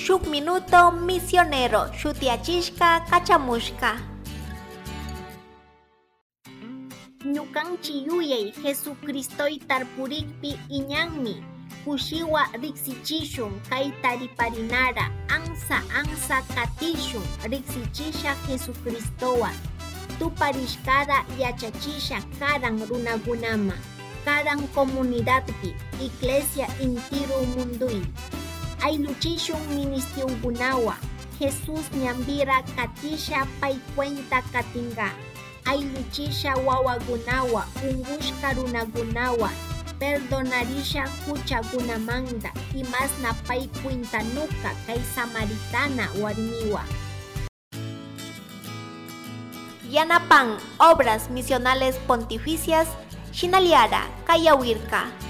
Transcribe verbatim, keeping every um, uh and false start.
shuk minuto misionero shutiachishka kachamushka. Ñukanchi yuyay Jesucristoy tarpurikpi iñanmi kushiwa riksichishun kay tariparinara ansa ansa katishun riksichisha Jesucristowa tuparishkara yachachisha karan runakunama karan comunidadpi iglesia intiru munduy ayluchishun ministiunkunawa Jesús ñambira katisha pay cuenta katinga ayluchisha wawakunawa ungushka runakunawa perdonarisha huchakunamanta imasna pay cuentanuka kay samaritana warmiwa. Yanapan Obras Misionales Pontificias Shinaliara Kayawirka.